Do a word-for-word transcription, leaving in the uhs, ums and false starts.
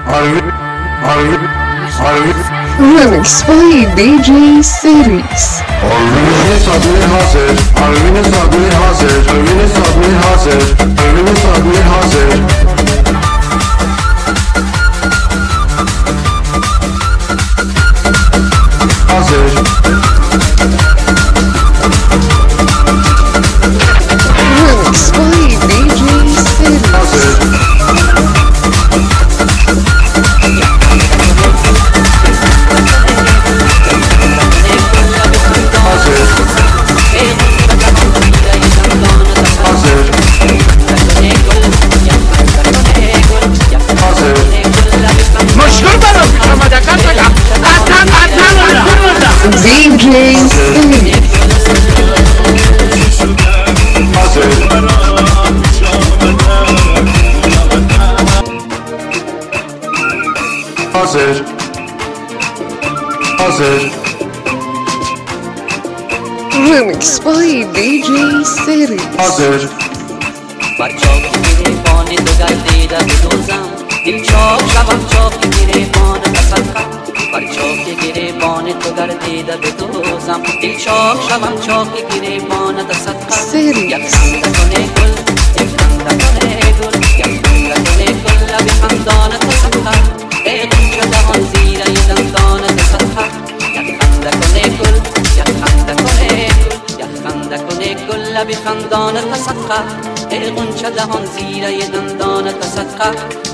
Arvin, Arvin, Arvin. Remix by D J Series. Arvin'in sabri hazır, Arvin'in sabri hazır, Arvin'in sabri hazır, Arvin'in sabri hazır. Hazır. Remix by D J Series. Hazır. D J Series. Hazır. Hazır. Remix by D J Series. Hazır. بر چاک گریبان تو گردیده بدوزم دل چاک شوم چاک گریبان تصدقه بر چاک گریبان تو گردیده بدوزم دل چاک شوم چاک گریبان تصدقه یک خنده کنه گل یک خنده کنه گل یک خنده کنه گل لب خندان تصدقه ای غنچه دهان زیر دندان تصدقه یک خنده کنه گل یک خنده کنه گل یک خنده کنه گل لب خندان تصدقه ای غنچه دهان زیر دندان تصدقه